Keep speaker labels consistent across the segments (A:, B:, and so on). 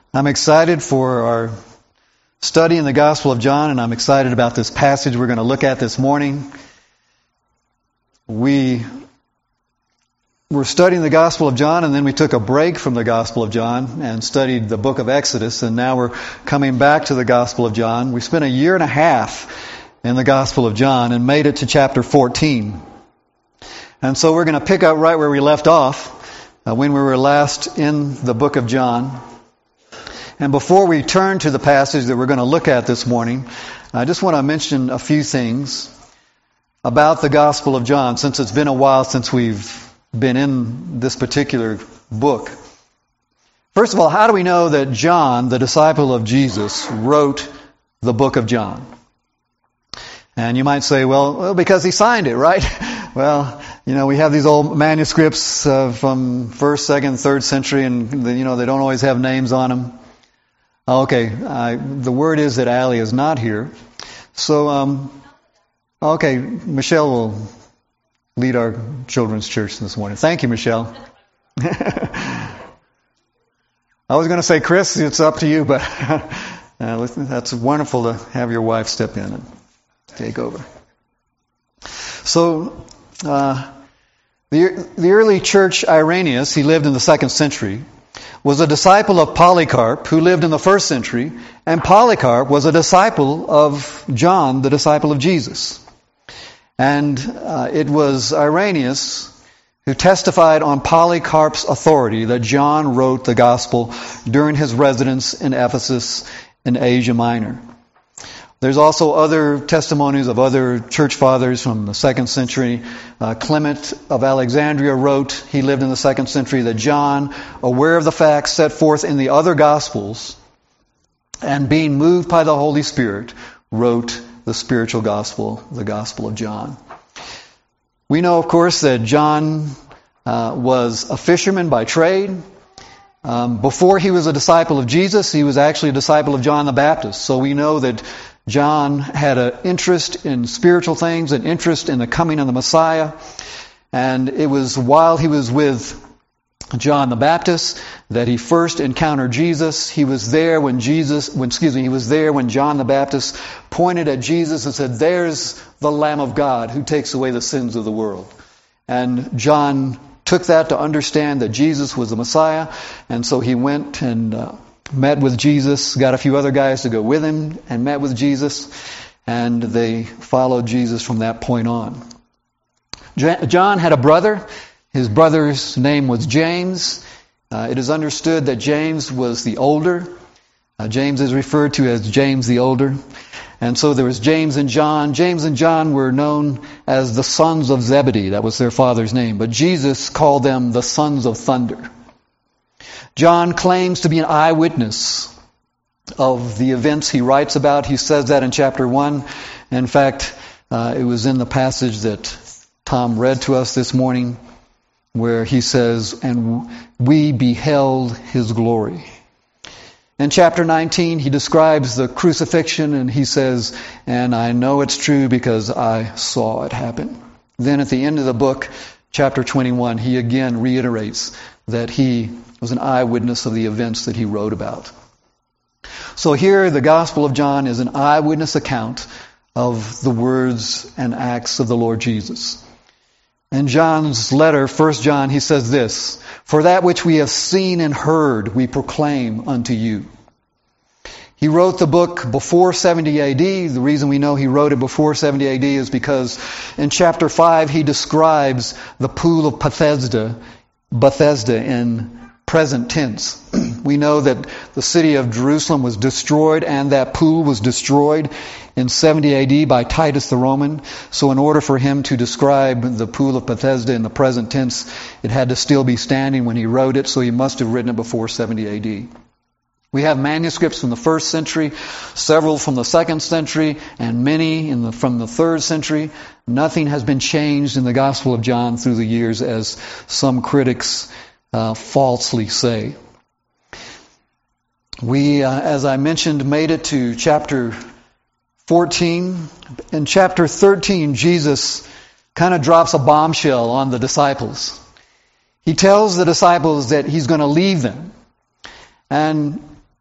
A: I'm excited for our study in the Gospel of John, and I'm excited about this passage we're going to look at this morning. We were studying the Gospel of John, and then we took a break from the Gospel of John and studied the book of Exodus, and now we're coming back to the Gospel of John. We spent a year and a half in the Gospel of John and made it to chapter 14. And so we're going to pick up right where we left off when we were last in the book of John. And before we turn to the passage that we're going to look at this morning, I just want to mention a few things about the Gospel of John, since it's been a while since we've been in this particular book. First of all, how do we know that John, the disciple of Jesus, wrote the book of John? And you might say, well, because he signed it, right? Well, we have these old manuscripts from 1st, 2nd, 3rd century, and they don't always have names on them. Okay, the word is that Allie is not here. So, Michelle will lead our children's church this morning. Thank you, Michelle. I was going to say, Chris, it's up to you, but that's wonderful to have your wife step in and take over. So, the early church Irenaeus, he lived in the 2nd century, was a disciple of Polycarp, who lived in the 1st century, and Polycarp was a disciple of John, the disciple of Jesus. And it was Irenaeus who testified on Polycarp's authority that John wrote the gospel during his residence in Ephesus in Asia Minor. There's also other testimonies of other church fathers from the 2nd century. Clement of Alexandria wrote, he lived in the 2nd century, that John, aware of the facts set forth in the other Gospels, and being moved by the Holy Spirit, wrote the spiritual gospel, the Gospel of John. We know, of course, that John was a fisherman by trade. Before he was a disciple of Jesus, he was actually a disciple of John the Baptist. So we know that John had an interest in spiritual things, an interest in the coming of the Messiah. And it was while he was with John the Baptist that he first encountered Jesus. He was there when John the Baptist pointed at Jesus and said, "There's the Lamb of God who takes away the sins of the world." And John took that to understand that Jesus was the Messiah. And so he went and met with Jesus, got a few other guys to go with him and met with Jesus, and they followed Jesus from that point on. John had a brother. His brother's name was James. It is understood that James was the older. James is referred to as James the older. And so there was James and John. James and John were known as the sons of Zebedee. That was their father's name. But Jesus called them the sons of thunder. John claims to be an eyewitness of the events he writes about. He says that in chapter 1. In fact, it was in the passage that Tom read to us this morning where he says, "And we beheld his glory." In chapter 19, he describes the crucifixion and he says, "And I know it's true because I saw it happen." Then at the end of the book, chapter 21, he again reiterates that he was an eyewitness of the events that he wrote about. So here, the Gospel of John is an eyewitness account of the words and acts of the Lord Jesus. In John's letter, 1 John, he says this, "For that which we have seen and heard, we proclaim unto you." He wrote the book before 70 AD. The reason we know he wrote it before 70 AD is because in chapter 5, he describes the pool of Bethesda in present tense. We know that the city of Jerusalem was destroyed and that pool was destroyed in 70 AD by Titus the Roman. So in order for him to describe the pool of Bethesda in the present tense, it had to still be standing when he wrote it, so he must have written it before 70 AD. We have manuscripts from the 1st century, several from the 2nd century, and many from the 3rd century. Nothing has been changed in the Gospel of John through the years, as some critics falsely say. We, as I mentioned, made it to chapter 14. In chapter 13, Jesus kind of drops a bombshell on the disciples. He tells the disciples that he's going to leave them. And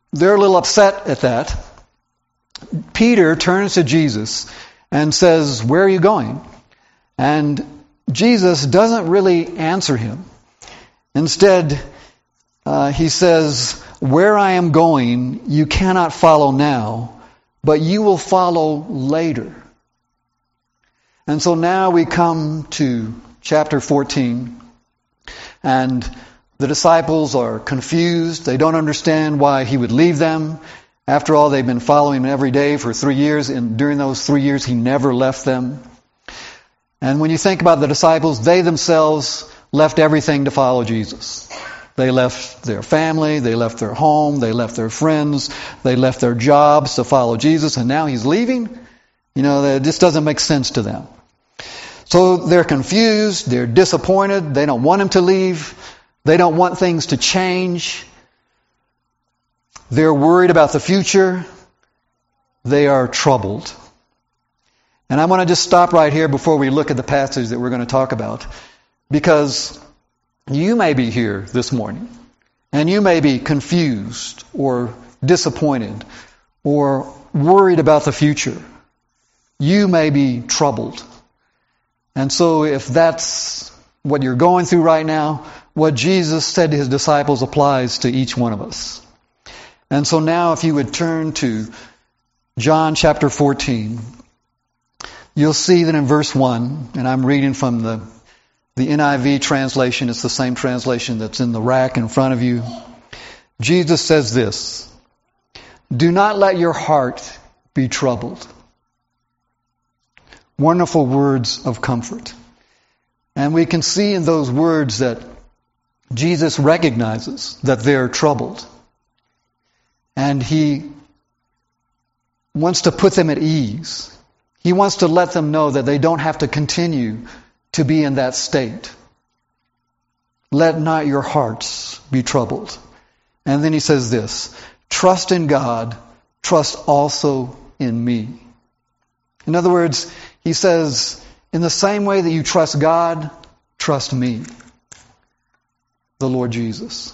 A: they're a little upset at that. Peter turns to Jesus and says, "Where are you going?" And Jesus doesn't really answer him. Instead, he says, "Where I am going, you cannot follow now, but you will follow later." And so now we come to chapter 14, and the disciples are confused. They don't understand why he would leave them. After all, they've been following him every day for 3 years, and during those 3 years, he never left them. And when you think about the disciples, they themselves left everything to follow Jesus. They left their family, they left their home, they left their friends, they left their jobs to follow Jesus, and now he's leaving? That just doesn't make sense to them. So they're confused, they're disappointed, they don't want him to leave, they don't want things to change. They're worried about the future. They are troubled. And I want to just stop right here before we look at the passage that we're going to talk about, because you may be here this morning, and you may be confused or disappointed or worried about the future. You may be troubled. And so if that's what you're going through right now, what Jesus said to his disciples applies to each one of us. And so now if you would turn to John chapter 14, you'll see that in verse 1, and I'm reading from the NIV translation, it's the same translation that's in the rack in front of you. Jesus says this, "Do not let your heart be troubled." Wonderful words of comfort. And we can see in those words that Jesus recognizes that they're troubled. And he wants to put them at ease. He wants to let them know that they don't have to continue to be in that state. Let not your hearts be troubled. And then he says this, "Trust in God, trust also in me." In other words, he says, in the same way that you trust God, trust me, the Lord Jesus.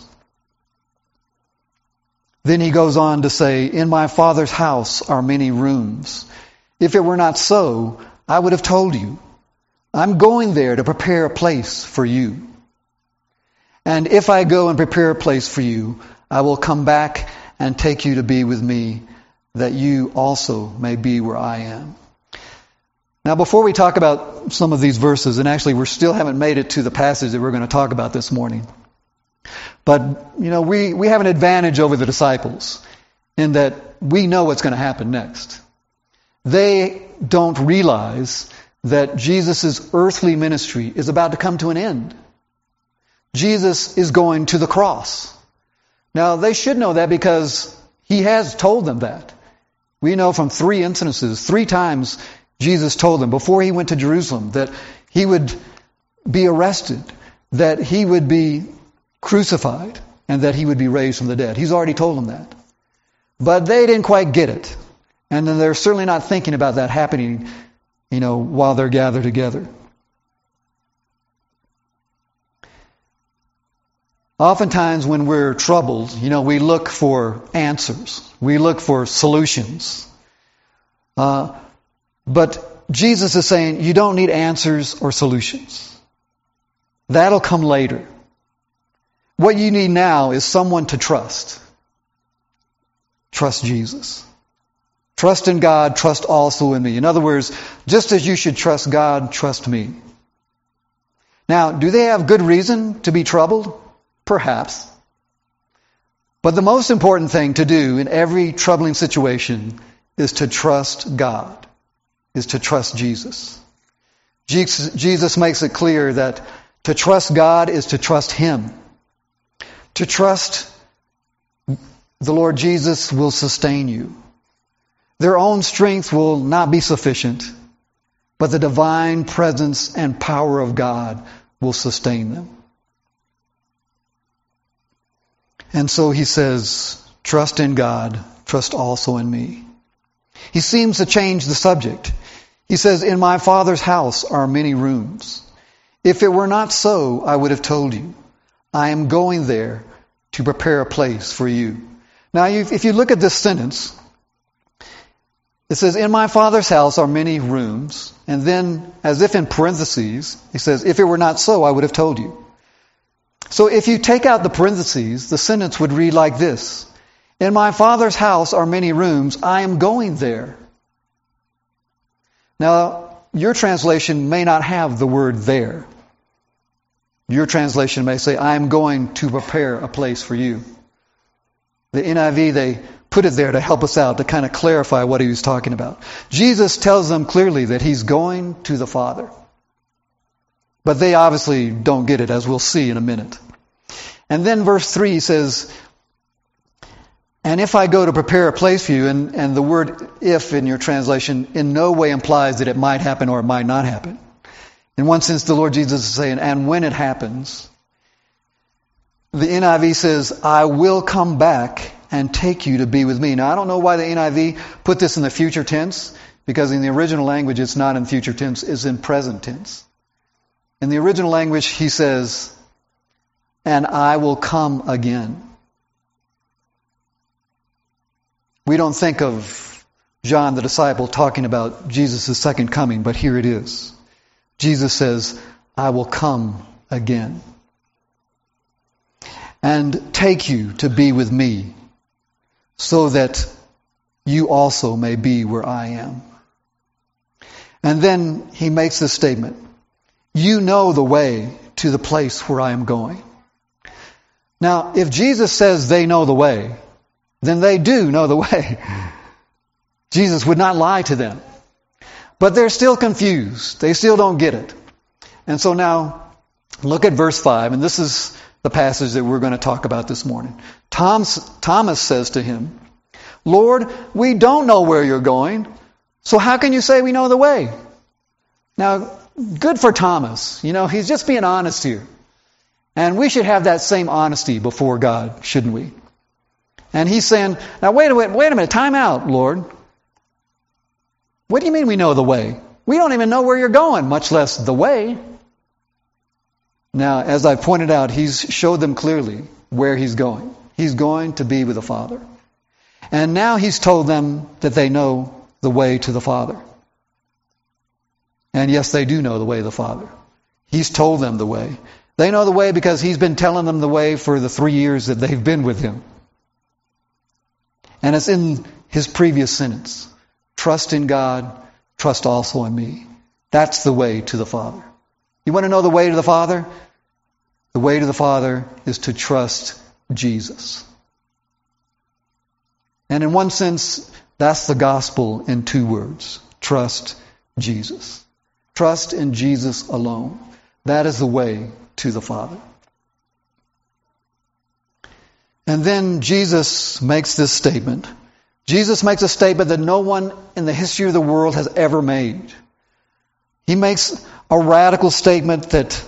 A: Then he goes on to say, "In my Father's house are many rooms. If it were not so, I would have told you. I'm going there to prepare a place for you. And if I go and prepare a place for you, I will come back and take you to be with me, that you also may be where I am." Now, before we talk about some of these verses, and actually we still haven't made it to the passage that we're going to talk about this morning, but, we have an advantage over the disciples in that we know what's going to happen next. They don't realize that Jesus' earthly ministry is about to come to an end. Jesus is going to the cross. Now, they should know that because he has told them that. We know from 3 incidences, 3 times Jesus told them before he went to Jerusalem that he would be arrested, that he would be crucified, and that he would be raised from the dead. He's already told them that. But they didn't quite get it. And then they're certainly not thinking about that happening, while they're gathered together. Oftentimes when we're troubled, we look for answers. We look for solutions. But Jesus is saying you don't need answers or solutions. That'll come later. What you need now is someone to trust. Trust Jesus. Trust in God, trust also in me. In other words, just as you should trust God, trust me. Now, do they have good reason to be troubled? Perhaps. But the most important thing to do in every troubling situation is to trust God, is to trust Jesus. Jesus makes it clear that to trust God is to trust Him. To trust the Lord Jesus will sustain you. Their own strength will not be sufficient, but the divine presence and power of God will sustain them. And so he says, trust in God, trust also in me. He seems to change the subject. He says, in my Father's house are many rooms. If it were not so, I would have told you. I am going there to prepare a place for you. Now, if you look at this sentence, it says, in my Father's house are many rooms. And then, as if in parentheses, he says, if it were not so, I would have told you. So if you take out the parentheses, the sentence would read like this. In my Father's house are many rooms. I am going there. Now, your translation may not have the word there. Your translation may say, I am going to prepare a place for you. The NIV, they put it there to help us out, to kind of clarify what he was talking about. Jesus tells them clearly that he's going to the Father. But they obviously don't get it, as we'll see in a minute. And then verse 3 says, and if I go to prepare a place for you, and the word if in your translation in no way implies that it might happen or it might not happen. In one sense, the Lord Jesus is saying, and when it happens, the NIV says, I will come back and take you to be with me. Now, I don't know why the NIV put this in the future tense, because in the original language it's not in future tense, it's in present tense. In the original language, he says, and I will come again. We don't think of John the disciple talking about Jesus' second coming, but here it is. Jesus says, I will come again and take you to be with me so that you also may be where I am. And then he makes this statement, you know the way to the place where I am going. Now, if Jesus says they know the way, then they do know the way. Jesus would not lie to them. But they're still confused. They still don't get it. And so now, look at verse 5, and this is the passage that we're going to talk about this morning. Thomas says to him, Lord, we don't know where you're going, so how can you say we know the way? Now, good for Thomas. You know, he's just being honest here. And we should have that same honesty before God, shouldn't we? And he's saying, now wait a minute, time out, Lord. What do you mean we know the way? We don't even know where you're going, much less the way. Now, as I pointed out, he's showed them clearly where he's going. He's going to be with the Father. And now he's told them that they know the way to the Father. And yes, they do know the way to the Father. He's told them the way. They know the way because he's been telling them the way for the 3 years that they've been with him. And it's in his previous sentence. Trust in God, trust also in me. That's the way to the Father. You want to know the way to the Father? The way to the Father is to trust Jesus. And in one sense, that's the gospel in 2 words. Trust Jesus. Trust in Jesus alone. That is the way to the Father. And then Jesus makes this statement. Jesus makes a statement that no one in the history of the world has ever made. He makes a radical statement that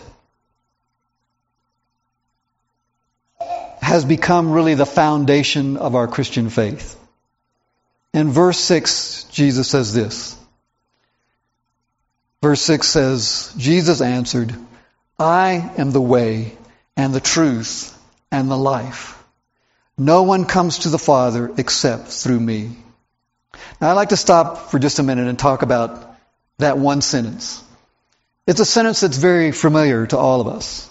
A: has become really the foundation of our Christian faith. In verse 6, Jesus says this. Verse 6 says, Jesus answered, I am the way and the truth and the life. No one comes to the Father except through me. Now, I'd like to stop for just a minute and talk about that one sentence. It's a sentence that's very familiar to all of us.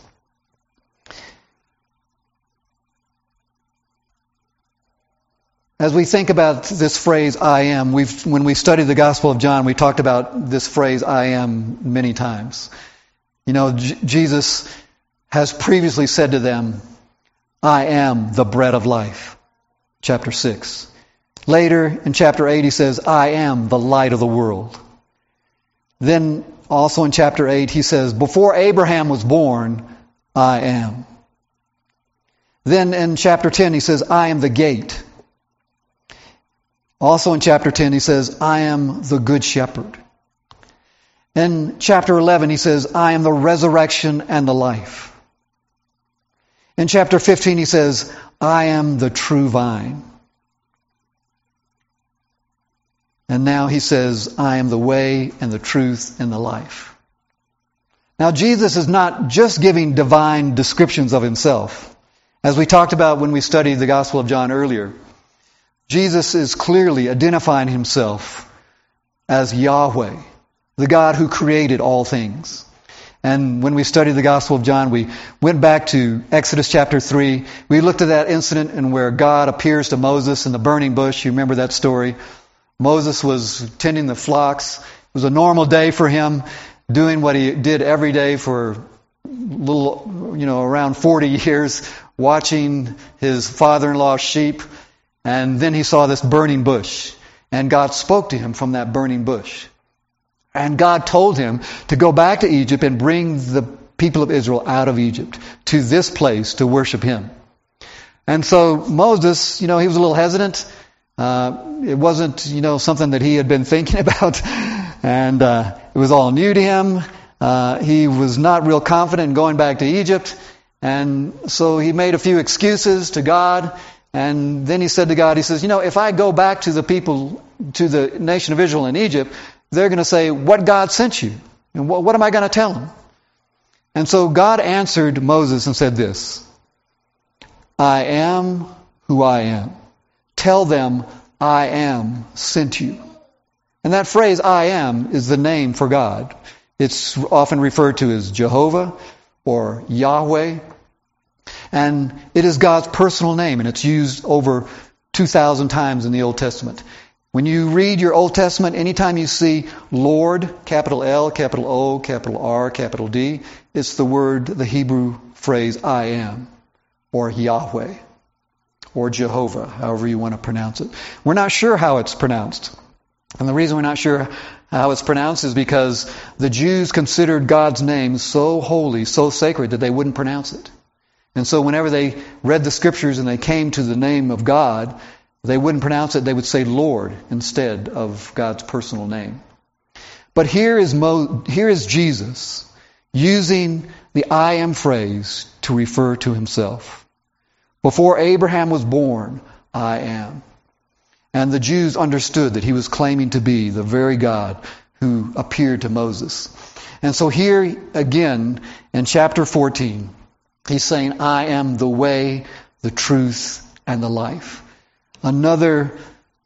A: As we think about this phrase, I am, when we studied the Gospel of John, we talked about this phrase, I am, many times. You know, Jesus has previously said to them, I am the bread of life. Chapter 6. Later, in chapter 8, he says, I am the light of the world. Then, also in chapter 8, he says, before Abraham was born, I am. Then in chapter 10, he says, I am the gate. Also in chapter 10, he says, I am the good shepherd. In chapter 11, he says, I am the resurrection and the life. In chapter 15, he says, I am the true vine. And now he says, I am the way and the truth and the life. Now, Jesus is not just giving divine descriptions of himself. As we talked about when we studied the Gospel of John earlier, Jesus is clearly identifying himself as Yahweh, the God who created all things. And when we studied the Gospel of John, we went back to Exodus chapter 3. We looked at that incident in where God appears to Moses in the burning bush. You remember that story? Moses was tending the flocks. It was a normal day for him, doing what he did every day for around 40 years, watching his father-in-law's sheep. And then he saw this burning bush. And God spoke to him from that burning bush. And God told him to go back to Egypt and bring the people of Israel out of Egypt to this place to worship him. And so Moses, he was a little hesitant. It wasn't, something that he had been thinking about. And it was all new to him. He was not real confident in going back to Egypt. And so he made a few excuses to God. And then he said to God, he says, if I go back to the people, to the nation of Israel in Egypt, they're going to say, what God sent you? And what am I going to tell them? And so God answered Moses and said this, I am who I am. Tell them I am sent you. And that phrase, I am, is the name for God. It's often referred to as Jehovah or Yahweh. And it is God's personal name, and it's used over 2,000 times in the Old Testament. When you read your Old Testament, anytime you see Lord, capital L, capital O, capital R, capital D, it's the Hebrew phrase, I am, or Yahweh, or Jehovah, however you want to pronounce it. We're not sure how it's pronounced. And the reason we're not sure how it's pronounced is because the Jews considered God's name so holy, so sacred, that they wouldn't pronounce it. And so whenever they read the Scriptures and they came to the name of God, they wouldn't pronounce it. They would say Lord instead of God's personal name. But here is Jesus using the I am phrase to refer to himself. Before Abraham was born, I am. And the Jews understood that he was claiming to be the very God who appeared to Moses. And so here again in chapter 14, he's saying, I am the way, the truth, and the life. Another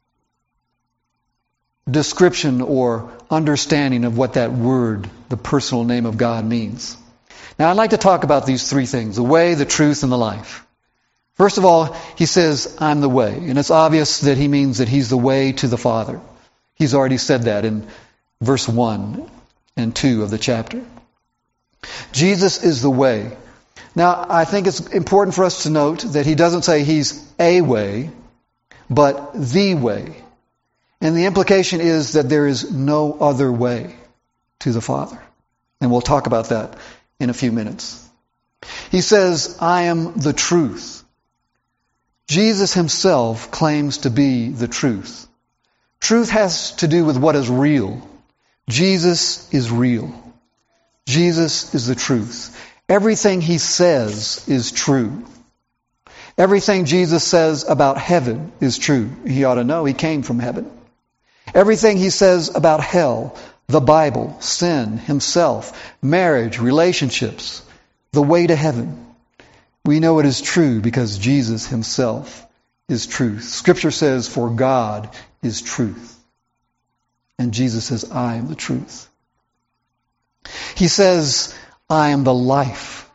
A: description or understanding of what that word, the personal name of God, means. Now I'd like to talk about these three things, the way, the truth, and the life. First of all, he says, I'm the way. And it's obvious that he means that he's the way to the Father. He's already said that in verse 1 and 2 of the chapter. Jesus is the way. Now, I think it's important for us to note that he doesn't say he's a way, but the way. And the implication is that there is no other way to the Father. And we'll talk about that in a few minutes. He says, I am the truth. Jesus himself claims to be the truth. Truth has to do with what is real. Jesus is real. Jesus is the truth. Everything he says is true. Everything Jesus says about heaven is true. He ought to know he came from heaven. Everything he says about hell, the Bible, sin, himself, marriage, relationships, the way to heaven, we know it is true because Jesus himself is truth. Scripture says, for God is truth. And Jesus says, I am the truth. He says, I am the life.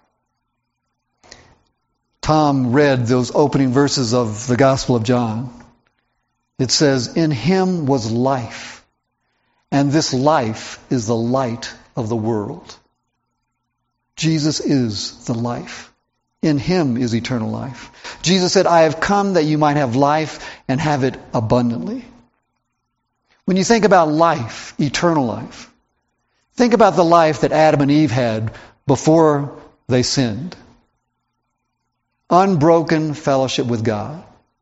A: Tom read those opening verses of the Gospel of John. It says, in him was life, and this life is the light of the world. Jesus is the life. In him is eternal life. Jesus said, I have come that you might have life and have it abundantly. When you think about life, eternal life, think about the life that Adam and Eve had before they sinned. Unbroken fellowship with God.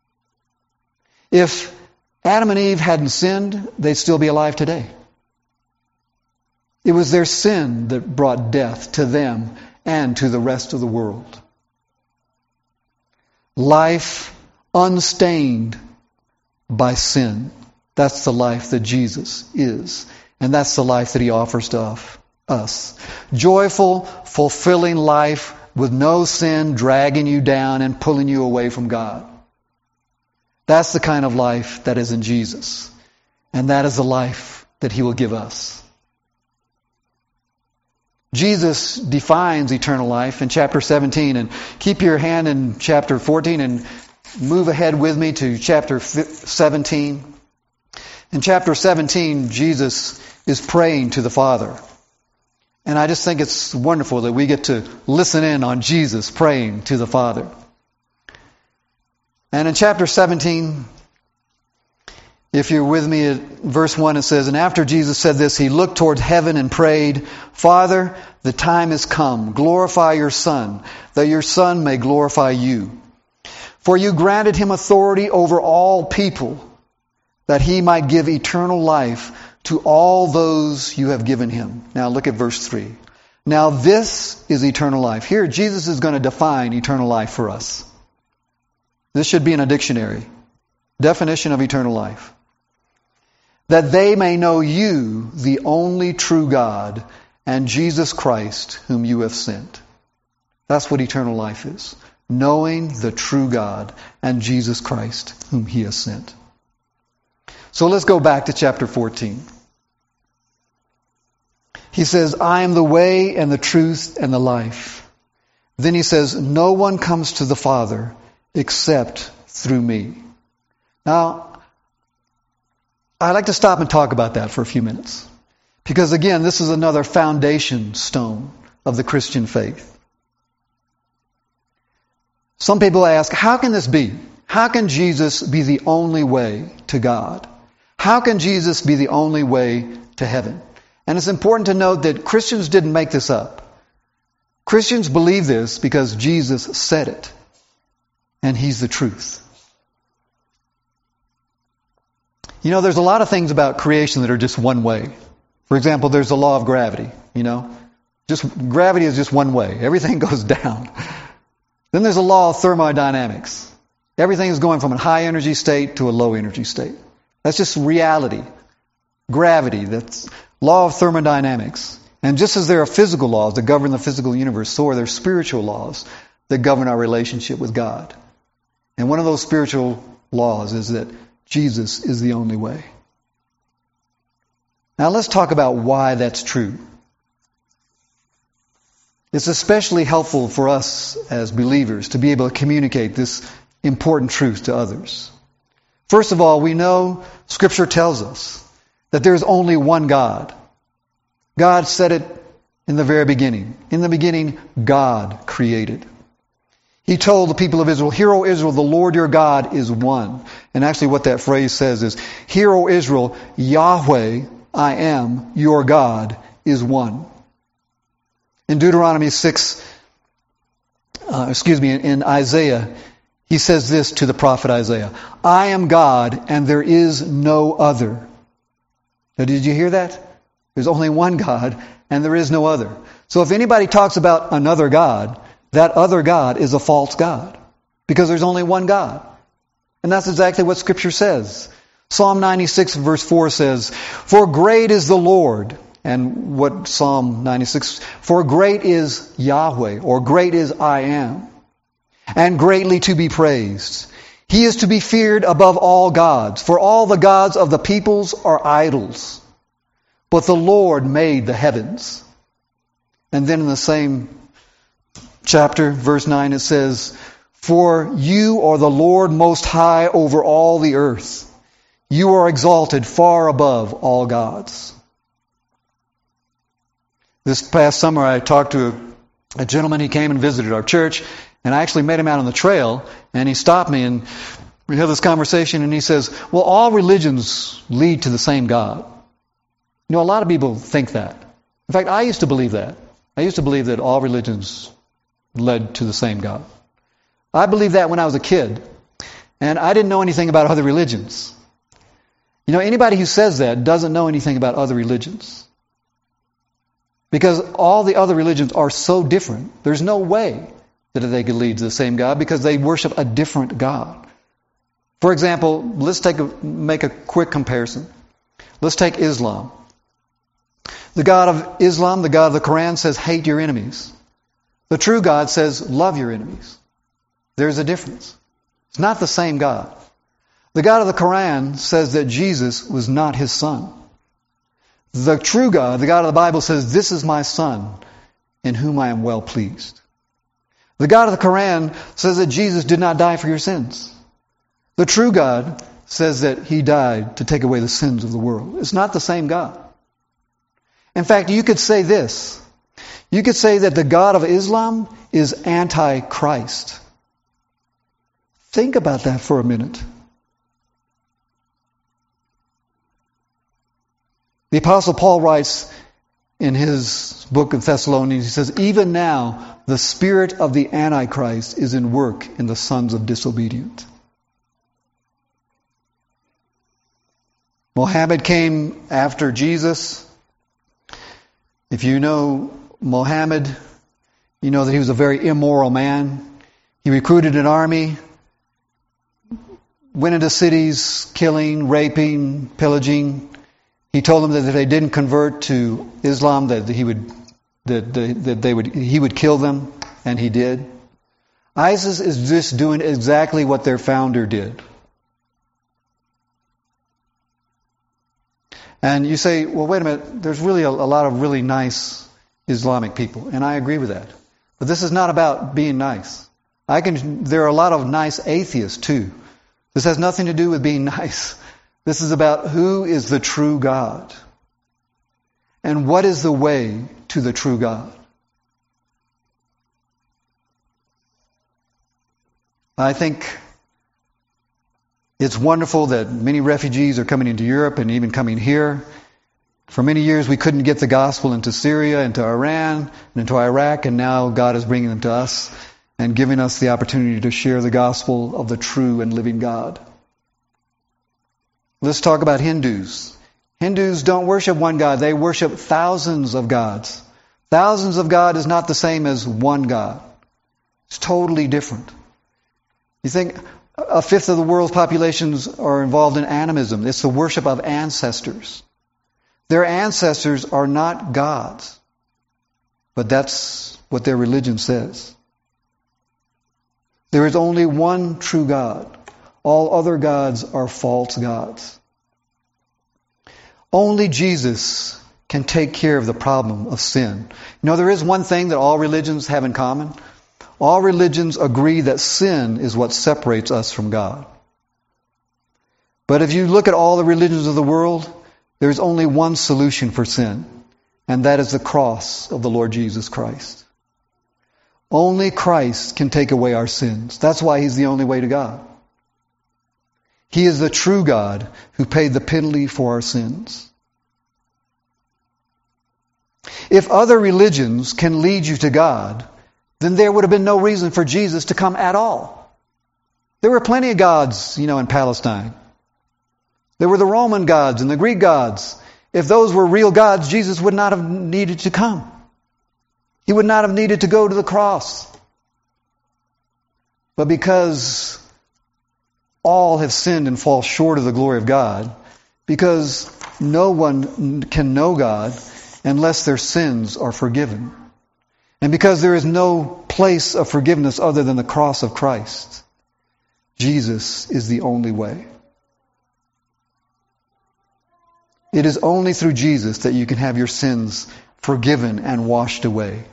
A: If Adam and Eve hadn't sinned, they'd still be alive today. It was their sin that brought death to them and to the rest of the world. Life unstained by sin. That's the life that Jesus is. And that's the life that he offers to us. Joyful, fulfilling life with no sin dragging you down and pulling you away from God. That's the kind of life that is in Jesus. And that is the life that He will give us. Jesus defines eternal life in chapter 17. And keep your hand in chapter 14 and move ahead with me to chapter 17. In chapter 17, Jesus is praying to the Father. And I just think it's wonderful that we get to listen in on Jesus praying to the Father. And in chapter 17, if you're with me at verse 1, it says, "And after Jesus said this, He looked toward heaven and prayed, 'Father, the time is come. Glorify your Son, that your Son may glorify you. For you granted Him authority over all people, that He might give eternal life to all those you have given Him.'" Now look at verse 3. "Now this is eternal life." Here Jesus is going to define eternal life for us. This should be in a dictionary. Definition of eternal life. "That they may know you, the only true God, and Jesus Christ, whom you have sent." That's what eternal life is. Knowing the true God and Jesus Christ, whom He has sent. So let's go back to chapter 14. He says, "I am the way and the truth and the life." Then He says, "No one comes to the Father except through me." Now, I'd like to stop and talk about that for a few minutes. Because again, this is another foundation stone of the Christian faith. Some people ask, how can this be? How can Jesus be the only way to God? How can Jesus be the only way to heaven? And it's important to note that Christians didn't make this up. Christians believe this because Jesus said it. And He's the truth. You know, there's a lot of things about creation that are just one way. For example, there's the law of gravity, Just gravity is just one way. Everything goes down. Then there's the law of thermodynamics. Everything is going from a high energy state to a low energy state. That's just reality. Gravity, that's law of thermodynamics. And just as there are physical laws that govern the physical universe, so are there spiritual laws that govern our relationship with God. And one of those spiritual laws is that Jesus is the only way. Now let's talk about why that's true. It's especially helpful for us as believers to be able to communicate this important truth to others. First of all, we know Scripture tells us that there's only one God. God said it in the very beginning. In the beginning, God created. He told the people of Israel, "Hear, O Israel, the Lord your God is one." And actually what that phrase says is, "Hear, O Israel, Yahweh, I am, your God, is one." In Deuteronomy 6, in Isaiah, he says this to the prophet Isaiah, "I am God and there is no other." Now, did you hear that? There's only one God and there is no other. So if anybody talks about another God, that other God is a false God. Because there's only one God. And that's exactly what Scripture says. Psalm 96 verse 4 says, "For great is the Lord." And what Psalm 96? "For great is Yahweh," or great is I am, "and greatly to be praised. He is to be feared above all gods, for all the gods of the peoples are idols. But the Lord made the heavens." And then in the same chapter, verse 9, it says, "For you are the Lord most high over all the earth. You are exalted far above all gods." This past summer, I talked to a gentleman. He came and visited our church, and I actually met him out on the trail, and he stopped me, and we had this conversation, and he says, "Well, all religions lead to the same God." A lot of people think that. In fact, I used to believe that. I used to believe that all religions led to the same God. I believed that when I was a kid, and I didn't know anything about other religions. Anybody who says that doesn't know anything about other religions. Because all the other religions are so different. There's no way that they could lead to the same God because they worship a different God. For example, let's make a quick comparison. Let's take Islam. The God of Islam, the God of the Quran, says, "Hate your enemies." The true God says, "Love your enemies." There's a difference. It's not the same God. The God of the Quran says that Jesus was not his son. The true God, the God of the Bible, says, "This is my son, in whom I am well pleased." The God of the Quran says that Jesus did not die for your sins. The true God says that he died to take away the sins of the world. It's not the same God. In fact, you could say this. You could say that the God of Islam is anti-Christ. Think about that for a minute. The Apostle Paul writes in his book of Thessalonians, he says, "Even now the spirit of the Antichrist is in work in the sons of disobedience." Muhammad came after Jesus. If you know Muhammad, you know that he was a very immoral man. He recruited an army, went into cities, killing, raping, pillaging. He told them that if they didn't convert to Islam, that he would kill them, and he did. ISIS is just doing exactly what their founder did. And you say, well, wait a minute, there's really a lot of really nice Islamic people, and I agree with that. But this is not about being nice. There are a lot of nice atheists too. This has nothing to do with being nice. This is about who is the true God. And what is the way to the true God. I think it's wonderful that many refugees are coming into Europe and even coming here. For many years we couldn't get the gospel into Syria, into Iran, and into Iraq, and now God is bringing them to us and giving us the opportunity to share the gospel of the true and living God. Let's talk about Hindus. Hindus don't worship one God. They worship thousands of gods. Thousands of God is not the same as one God. It's totally different. You think a fifth of the world's populations are involved in animism. It's the worship of ancestors. Their ancestors are not gods. But that's what their religion says. There is only one true God. All other gods are false gods. Only Jesus can take care of the problem of sin. You know, there is one thing that all religions have in common. All religions agree that sin is what separates us from God. But if you look at all the religions of the world, there's only one solution for sin, and that is the cross of the Lord Jesus Christ. Only Christ can take away our sins. That's why He's the only way to God. He is the true God who paid the penalty for our sins. If other religions can lead you to God, then there would have been no reason for Jesus to come at all. There were plenty of gods, in Palestine. There were the Roman gods and the Greek gods. If those were real gods, Jesus would not have needed to come. He would not have needed to go to the cross. But because all have sinned and fall short of the glory of God, because no one can know God unless their sins are forgiven, and because there is no place of forgiveness other than the cross of Christ, Jesus is the only way. It is only through Jesus that you can have your sins forgiven and washed away.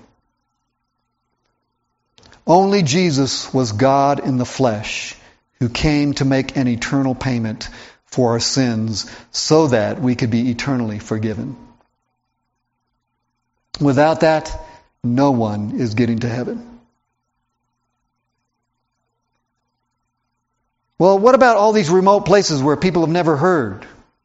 A: Only Jesus was God in the flesh, who came to make an eternal payment for our sins so that we could be eternally forgiven. Without that, no one is getting to heaven. Well, what about all these remote places where people have never heard?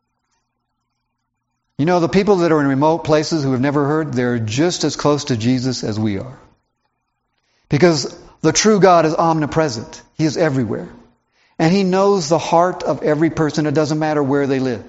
A: The people that are in remote places who have never heard, they're just as close to Jesus as we are. Because the true God is omnipresent. He is everywhere. And He knows the heart of every person. It doesn't matter where they live.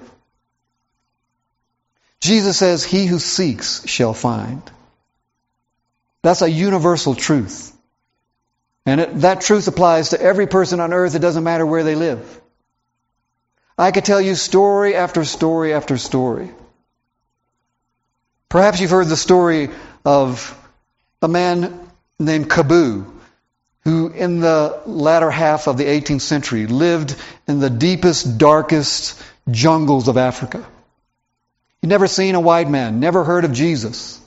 A: Jesus says, "He who seeks shall find." That's a universal truth. And that truth applies to every person on earth. It doesn't matter where they live. I could tell you story after story after story. Perhaps you've heard the story of a man named Kabu, who in the latter half of the 18th century lived in the deepest, darkest jungles of Africa. He'd never seen a white man, never heard of Jesus.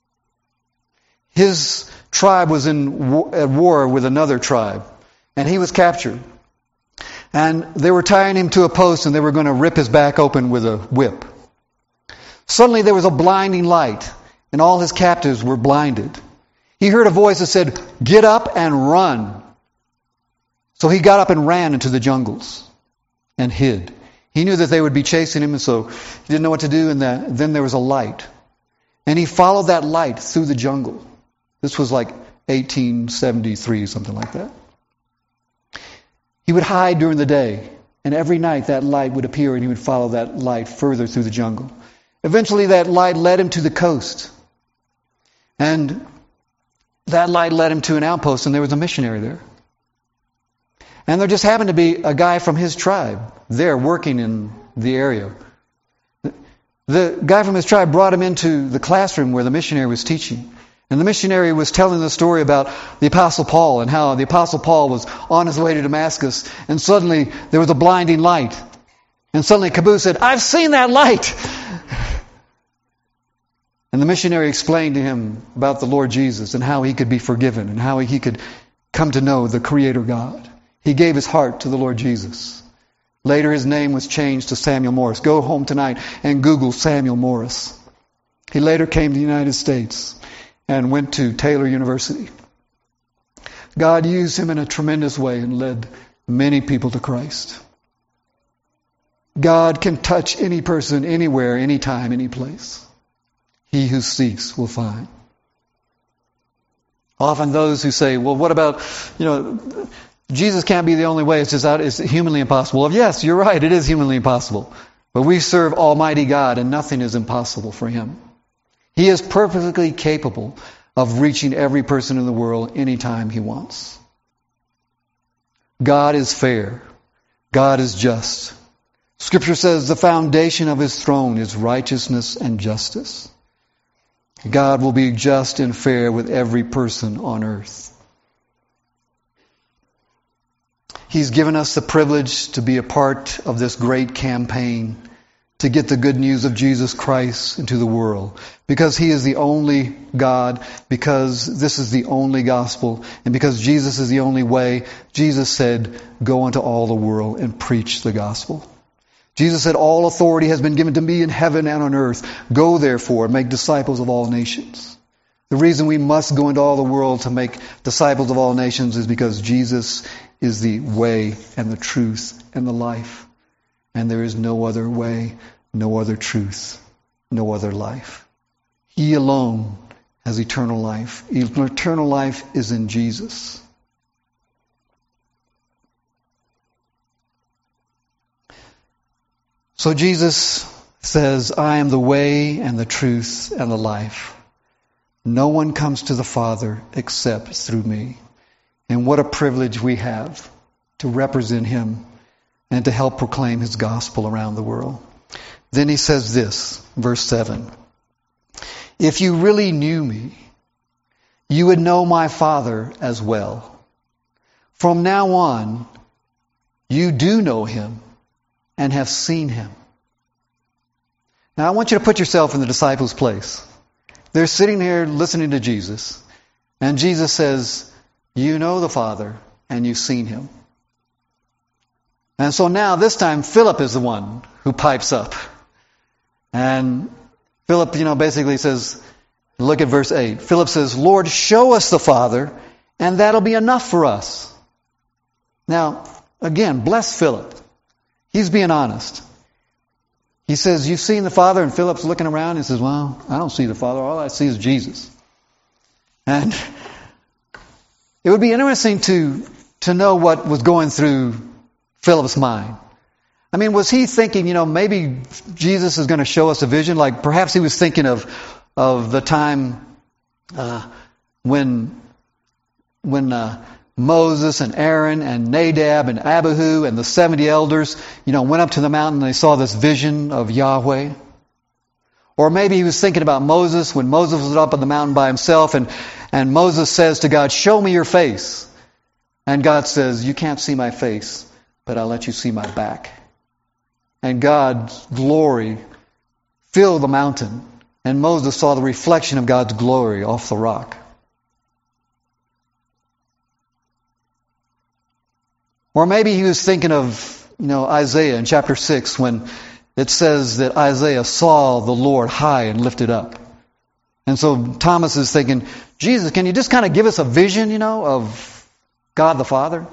A: His tribe was at war with another tribe, and he was captured. And they were tying him to a post, and they were going to rip his back open with a whip. Suddenly there was a blinding light, and all his captives were blinded. He heard a voice that said, "Get up and run." So he got up and ran into the jungles and hid. He knew that they would be chasing him, and so he didn't know what to do. And then there was a light. And he followed that light through the jungle. This was like 1873, something like that. He would hide during the day, and every night that light would appear, and he would follow that light further through the jungle. Eventually that light led him to the coast. And that light led him to an outpost, and there was a missionary there. And there just happened to be a guy from his tribe there working in the area. The guy from his tribe brought him into the classroom where the missionary was teaching. And the missionary was telling the story about the Apostle Paul and how the Apostle Paul was on his way to Damascus, and suddenly there was a blinding light. And suddenly Caboose said, "I've seen that light!" And the missionary explained to him about the Lord Jesus and how he could be forgiven and how he could come to know the Creator God. He gave his heart to the Lord Jesus. Later his name was changed to Samuel Morris. Go home tonight and Google Samuel Morris. He later came to the United States and went to Taylor University. God used him in a tremendous way and led many people to Christ. God can touch any person, anywhere, anytime, any place. He who seeks will find. Often those who say, "Well, what about, Jesus can't be the only way, it's humanly impossible." Well, yes, you're right, it is humanly impossible. But we serve Almighty God, and nothing is impossible for Him. He is perfectly capable of reaching every person in the world anytime He wants. God is fair. God is just. Scripture says the foundation of His throne is righteousness and justice. God will be just and fair with every person on earth. He's given us the privilege to be a part of this great campaign to get the good news of Jesus Christ into the world. Because He is the only God, because this is the only gospel, and because Jesus is the only way, Jesus said, "Go into all the world and preach the gospel." Jesus said, "All authority has been given to me in heaven and on earth. Go therefore and make disciples of all nations." The reason we must go into all the world to make disciples of all nations is because Jesus is the way and the truth and the life. And there is no other way, no other truth, no other life. He alone has eternal life. Eternal life is in Jesus. So Jesus says, "I am the way and the truth and the life. No one comes to the Father except through me." And what a privilege we have to represent Him and to help proclaim His gospel around the world. Then He says this, verse 7. "If you really knew me, you would know my Father as well. From now on, you do know Him and have seen Him." Now I want you to put yourself in the disciples' place. They're sitting here listening to Jesus, and Jesus says, "You know the Father and you've seen Him." And so now this time Philip is the one who pipes up. And Philip, basically says, look at verse 8. Philip says, "Lord, show us the Father, and that'll be enough for us." Now, again, bless Philip. He's being honest. He says, "You've seen the Father," and Philip's looking around and says, "Well, I don't see the Father. All I see is Jesus." And it would be interesting to know what was going through Philip's mind. I mean, was he thinking, maybe Jesus is going to show us a vision? Like perhaps he was thinking of the time when Moses and Aaron and Nadab and Abihu and the 70 elders, went up to the mountain and they saw this vision of Yahweh. Or maybe he was thinking about Moses when Moses was up on the mountain by himself and Moses says to God, "Show me your face." And God says, "You can't see my face, but I'll let you see my back. And God's glory filled the mountain, and Moses saw the reflection of God's glory off the rock. Or maybe he was thinking of, Isaiah in chapter 6 when it says that Isaiah saw the Lord high and lifted up. And so Thomas is thinking, Jesus, can you just kind of give us a vision, of God the Father?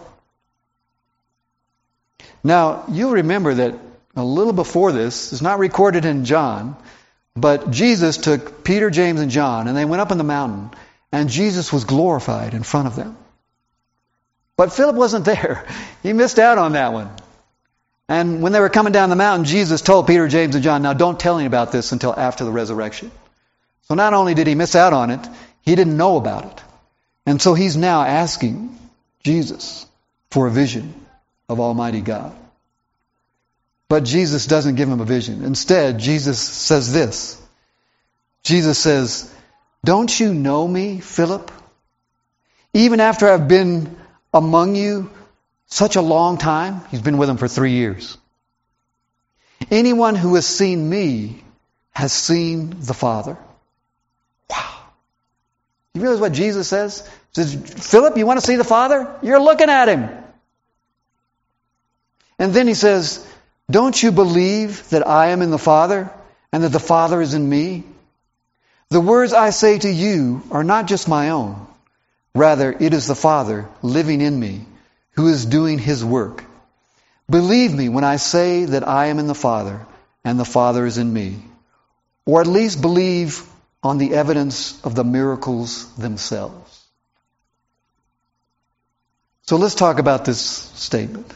A: Now, you'll remember that a little before this, it's not recorded in John, but Jesus took Peter, James, and John, and they went up on the mountain, and Jesus was glorified in front of them. But Philip wasn't there. He missed out on that one. And when they were coming down the mountain, Jesus told Peter, James, and John, now don't tell any about this until after the resurrection. So not only did he miss out on it, he didn't know about it. And so he's now asking Jesus for a vision of Almighty God. But Jesus doesn't give him a vision. Instead, Jesus says this. Jesus says, don't you know me, Philip? Even after I've been among you such a long time. He's been with them for 3 years. Anyone who has seen me has seen the Father. Wow. You realize what Jesus says? He says, Philip, you want to see the Father? You're looking at him. And then he says, don't you believe that I am in the Father and that the Father is in me? The words I say to you are not just my own. Rather, it is the Father living in me who is doing His work. Believe me when I say that I am in the Father and the Father is in me. Or at least believe on the evidence of the miracles themselves. So let's talk about this statement.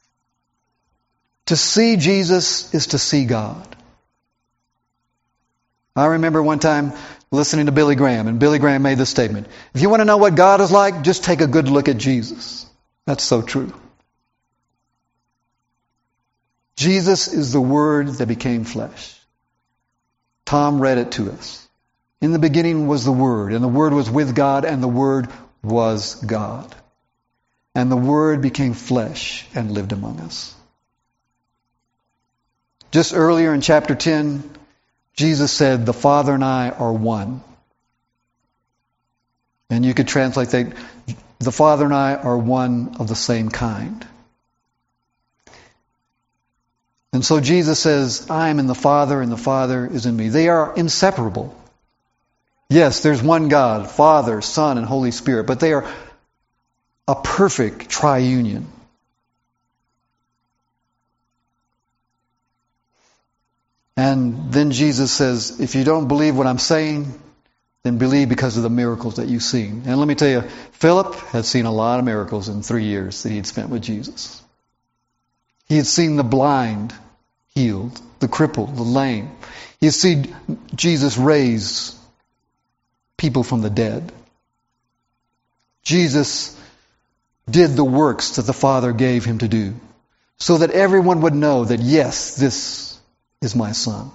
A: To see Jesus is to see God. I remember one time listening to Billy Graham, and Billy Graham made this statement. If you want to know what God is like, just take a good look at Jesus. That's so true. Jesus is the Word that became flesh. Tom read it to us. In the beginning was the Word, and the Word was with God, and the Word was God. And the Word became flesh and lived among us. Just earlier in chapter 10, Jesus said, the Father and I are one. And you could translate that, the Father and I are one of the same kind. And so Jesus says, I am in the Father and the Father is in me. They are inseparable. Yes, there's one God, Father, Son, and Holy Spirit, but they are a perfect triunion. And then Jesus says, if you don't believe what I'm saying, then believe because of the miracles that you've seen. And let me tell you, Philip had seen a lot of miracles in 3 years that he had spent with Jesus. He had seen the blind healed, the crippled, the lame. He had seen Jesus raise people from the dead. Jesus did the works that the Father gave him to do, so that everyone would know that, yes, this is my Son.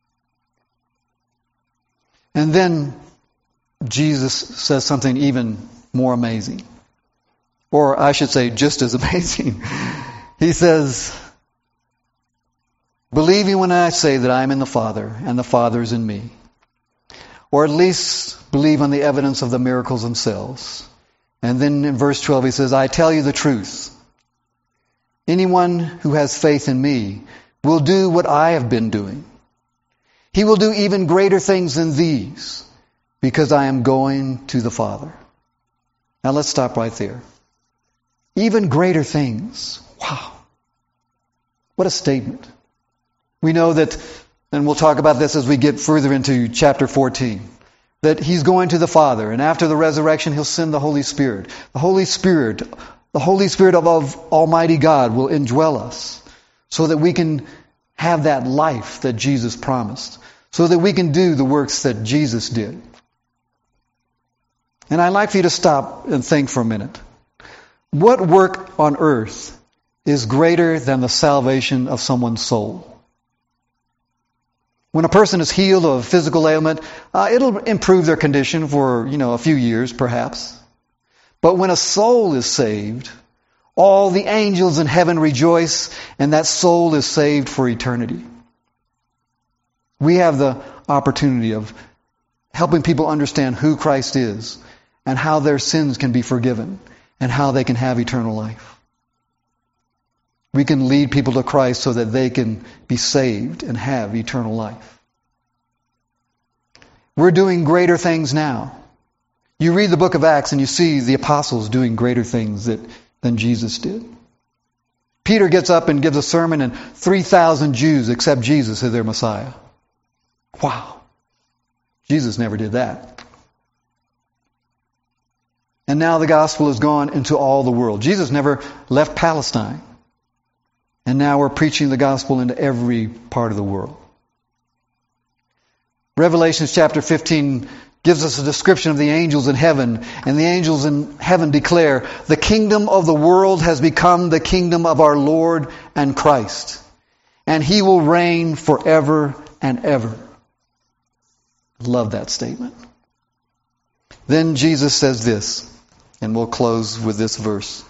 A: And then Jesus says something even more amazing. Or I should say, just as amazing. He says, believe me when I say that I am in the Father, and the Father is in me. Or at least believe on the evidence of the miracles themselves. And then in verse 12 he says, I tell you the truth. Anyone who has faith in me will do what I have been doing. He will do even greater things than these, because I am going to the Father. Now let's stop right there. Even greater things. Wow. What a statement. We know that, and we'll talk about this as we get further into chapter 14, that He's going to the Father, and after the resurrection He'll send the Holy Spirit. The Holy Spirit of Almighty God will indwell us, so that we can have that life that Jesus promised, so that we can do the works that Jesus did. And I'd like for you to stop and think for a minute. What work on earth is greater than the salvation of someone's soul? When a person is healed of a physical ailment, it'll improve their condition for, a few years perhaps. But when a soul is saved, All the angels in heaven rejoice, and that soul is saved for eternity. We have the opportunity of helping people understand who Christ is and how their sins can be forgiven and how they can have eternal life. We can lead people to Christ so that they can be saved and have eternal life. We're doing greater things now. You read the book of Acts and you see the apostles doing greater things than Jesus did. Peter gets up and gives a sermon and 3,000 Jews accept Jesus as their Messiah. Wow. Jesus never did that. And now the gospel has gone into all the world. Jesus never left Palestine. And now we're preaching the gospel into every part of the world. Revelation chapter 15 gives us a description of the angels in heaven. And the angels in heaven declare, the kingdom of the world has become the kingdom of our Lord and Christ. And He will reign forever and ever. Love that statement. Then Jesus says this, and we'll close with this verse.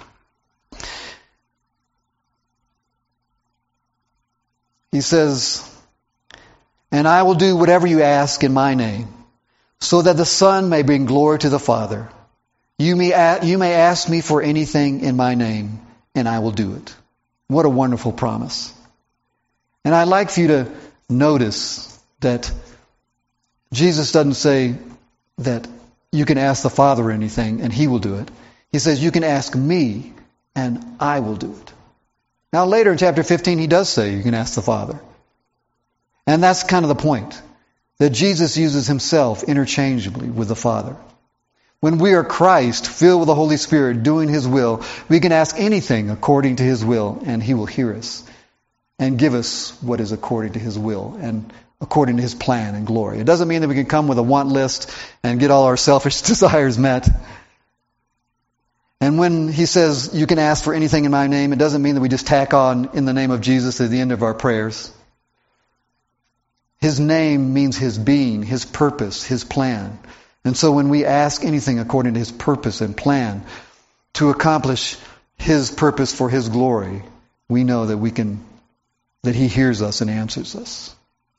A: He says, and I will do whatever you ask in my name, so that the Son may bring glory to the Father. You may ask me for anything in my name, and I will do it. What a wonderful promise. And I'd like for you to notice that Jesus doesn't say that you can ask the Father anything, and He will do it. He says, you can ask me, and I will do it. Now later in chapter 15, He does say you can ask the Father. And that's kind of the point, that Jesus uses Himself interchangeably with the Father. When we are Christ, filled with the Holy Spirit, doing His will, we can ask anything according to His will, and He will hear us and give us what is according to His will and according to His plan and glory. It doesn't mean that we can come with a want list and get all our selfish desires met. And when He says, you can ask for anything in my name, it doesn't mean that we just tack on in the name of Jesus at the end of our prayers. His name means His being, His purpose, His plan. And so when we ask anything according to His purpose and plan to accomplish His purpose for His glory, we know that He hears us and answers us.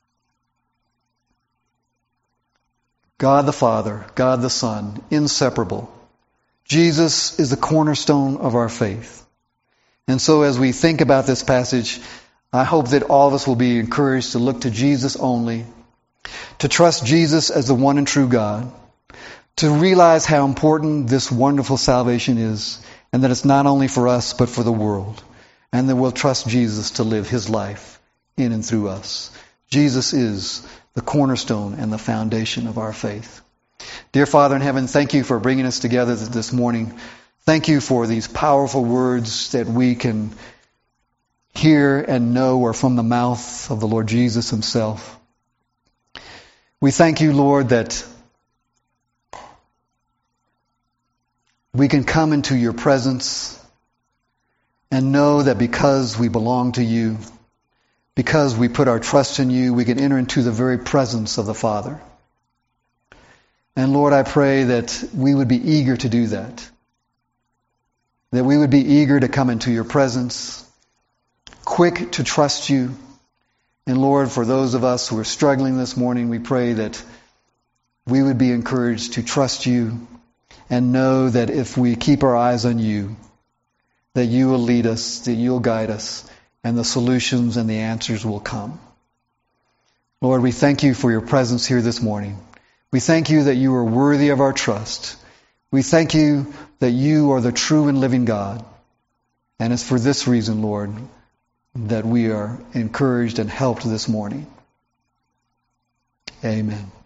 A: God the Father, God the Son, inseparable. Jesus is the cornerstone of our faith. And so as we think about this passage, I hope that all of us will be encouraged to look to Jesus only, to trust Jesus as the one and true God, to realize how important this wonderful salvation is, and that it's not only for us, but for the world, and that we'll trust Jesus to live His life in and through us. Jesus is the cornerstone and the foundation of our faith. Dear Father in heaven, thank You for bringing us together this morning. Thank You for these powerful words that we can hear and know are from the mouth of the Lord Jesus Himself. We thank You, Lord, that we can come into Your presence and know that because we belong to You, because we put our trust in You, we can enter into the very presence of the Father. And Lord, I pray that we would be eager to do that. That we would be eager to come into Your presence, quick to trust You. And Lord, for those of us who are struggling this morning, we pray that we would be encouraged to trust You and know that if we keep our eyes on You, that You will lead us, that You'll guide us, and the solutions and the answers will come. Lord, we thank You for Your presence here this morning. We thank You that You are worthy of our trust. We thank You that You are the true and living God. And it's for this reason, Lord, that we are encouraged and helped this morning. Amen.